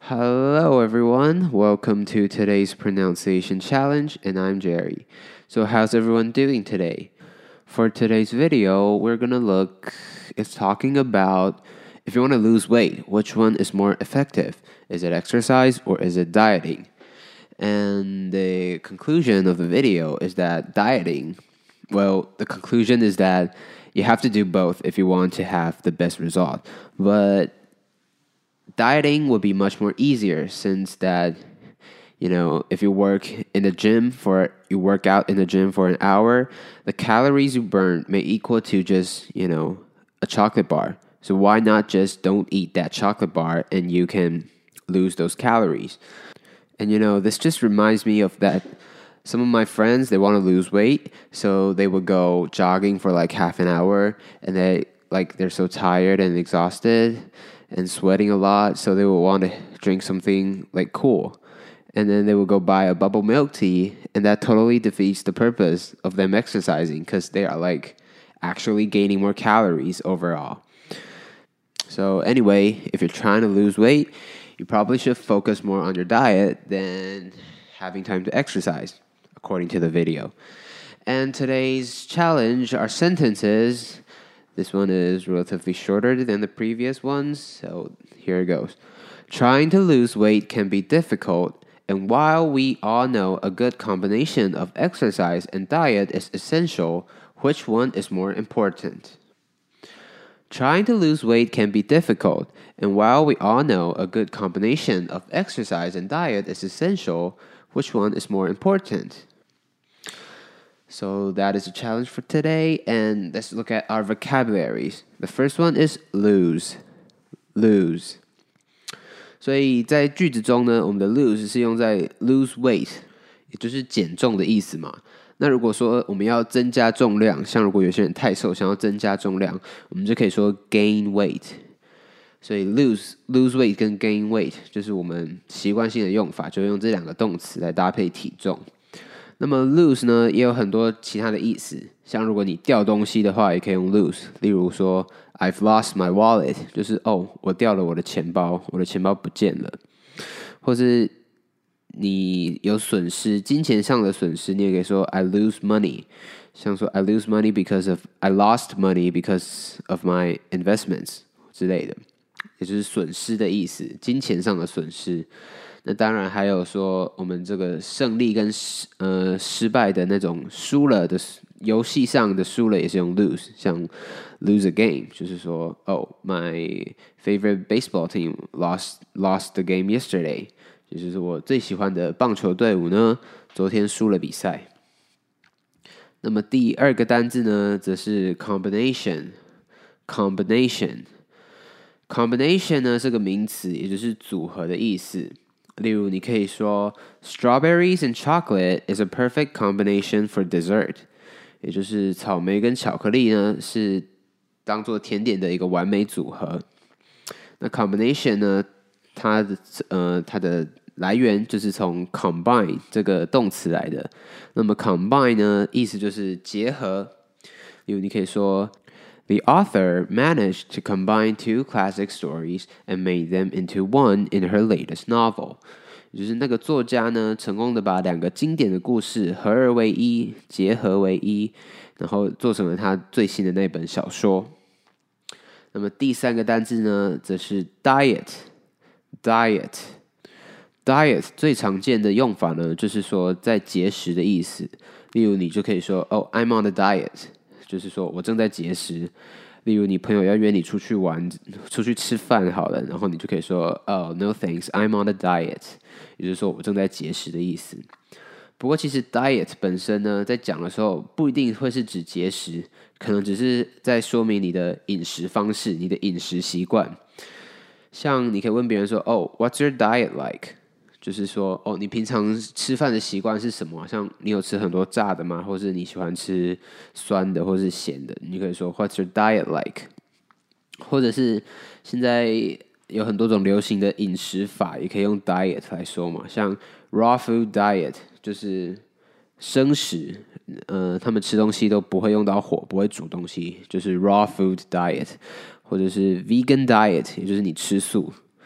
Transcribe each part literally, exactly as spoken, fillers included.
Hello, everyone. Welcome to today's pronunciation challenge, and I'm Jerry. So, how's everyone doing today? For today's video, we're gonna look, it's talking about if you want to lose weight, which one is more effective? Is it exercise or is it dieting? And the conclusion of the video is that dieting, well, the conclusion is that you have to do both if you want to have the best result. But dieting would be much more easier since that you know if you work in the gym for you work out in the gym for an hour, the calories you burn may equal to just you know a chocolate bar. So why not just don't eat that chocolate bar and you can lose those calories? And you know this just reminds me of that some of my friends, they want to lose weight, so they would go jogging for like half an hour, and they like they're so tired and exhausted and sweating a lot, so they will want to drink something like cool. And then they will go buy a bubble milk tea, and that totally defeats the purpose of them exercising because they are like actually gaining more calories overall. So anyway, if you're trying to lose weight, you probably should focus more on your diet than having time to exercise, according to the video. And today's challenge, our sentences. This one is relatively shorter than the previous ones, so here it goes. Trying to lose weight can be difficult, and while we all know a good combination of exercise and diet is essential, which one is more important? Trying to lose weight can be difficult, and while we all know a good combination of exercise and diet is essential, which one is more important? So that is a challenge for today, and let's look at our vocabularies. The first one is lose, lose. 所以在句子中呢，我们的 lose 是用在 lose weight， 也就是减重的意思嘛。那如果说我们要增加重量，像如果有些人太瘦，想要增加重量，我们就可以说 gain weight。所以 lose lose weight 跟 gain weight 就是我们习惯性的用法，就用这两个动词来搭配体重。那么 lose 呢，也有很多其他的意思，像如果你掉东西的话，也可以用 lose。例如说 I've lost my wallet， 就是哦，我掉了我的钱包，我的钱包不见了。或是你有损失，金钱上的损失，你也可以说 I lose money。像说 I lose money because of I lost money because of my investments 之类的，也就是损失的意思，金钱上的损失。那当然还有说，我们这个胜利跟失呃失败的那种输了的游戏上的输了也是用 lose， 像 lose a game， 就是说哦 ，my favorite baseball team lost lost the game yesterday， 就是我最喜欢的棒球队伍呢，昨天输了比赛。那么第二个单字呢，则是 combination，combination，combination 呢是个名词，也就是组合的意思。例如，你可以说 Strawberries and chocolate is a perfect combination for dessert， 也就是草莓跟巧克力呢是当做甜点的一个完美组合。那 combination 呢，它的呃它的来源就是从 combine 这个动词来的。那么 combine 呢，意思就是结合。例如，你可以说The author managed to combine two classic stories and made them into one in her latest novel. 也就是那个作家呢，成功的把两个经典的故事合二为一，结合为一，然后做成了他最新的那本小说。那么第三个单字呢，则是 diet。diet。diet 最常见的用法呢，就是说在节食的意思。例如，你就可以说，哦、oh, ，I'm on a diet。就是说我正在节食。例如你朋友要约你出去玩，出去吃饭好了，然后你就可以说 Oh, no thanks, I'm on a diet， 也就是说我正在节食的意思。不过其实 diet 本身呢，在讲的时候不一定会是指节食，可能只是在说明你的饮食方式，你的饮食习惯。像你可以问别人说 Oh, what's your diet like？就是说，哦，你平常吃饭的习惯是什么？像你有吃很多炸的吗？或是你喜欢吃酸的，或是咸的？你可以说 What's your diet like？ 或者是现在有很多种流行的饮食法，也可以用 diet 来说嘛。像 raw food diet 就是生食，呃，他们吃东西都不会用到火，不会煮东西，就是 raw food diet， 或者是 vegan diet， 也就是你吃素。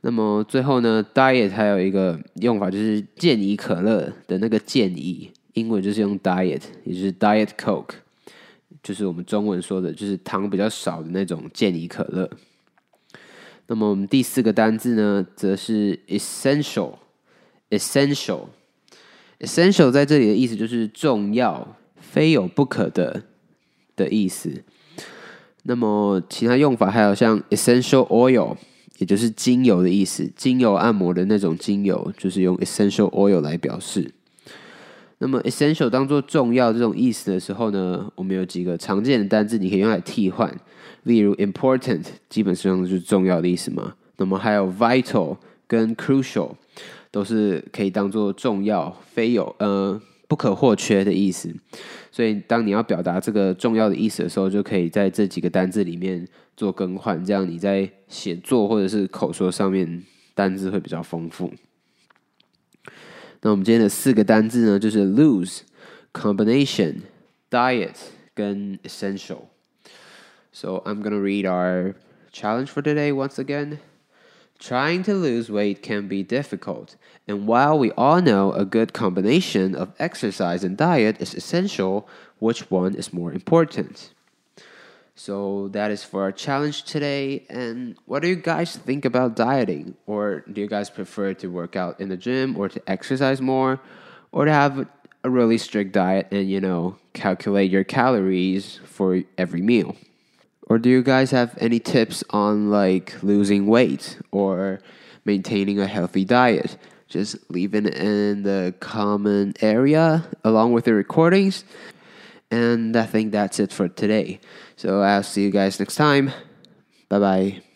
那么最后呢 ，diet 还有一个用法就是健怡可乐的那个健怡，英文就是用 diet， 也就是 diet coke， 就是我们中文说的就是糖比较少的那种健怡可乐。那么我们第四个单字呢，则是 essential，essential，essential essential 在这里的意思就是重要、非有不可的的意思。那么其他用法还有像 essential oil， 也就是精油的意思，精油按摩的那种精油，就是用 essential oil 来表示。那么 essential 当做重要这种意思的时候呢，我们有几个常见的单字你可以用来替换，例如 important 基本上就是重要的意思嘛。那么还有 vital 跟 crucial 都是可以当做重要、非有呃不可或缺的意思。所以当你要表达这个重要的意思的时候，就可以在这几个单字里面做更换，这样你在写作或者是口说上面单字会比较丰富。那我们今天的四个单字呢，就是 lose、combination、diet 跟 essential。So I'm gonna read our challenge for today once again. Trying to lose weight can be difficult, and while we all know a good combination of exercise and diet is essential, which one is more important? So that is for our challenge today. And what do you guys think about dieting? Or do you guys prefer to work out in the gym or to exercise more? Or to have a really strict diet and, you know, calculate your calories for every meal? Or do you guys have any tips on like losing weight or maintaining a healthy diet? Just leave it in the comment area along with the recordings. And I think that's it for today. So I'll see you guys next time. Bye bye.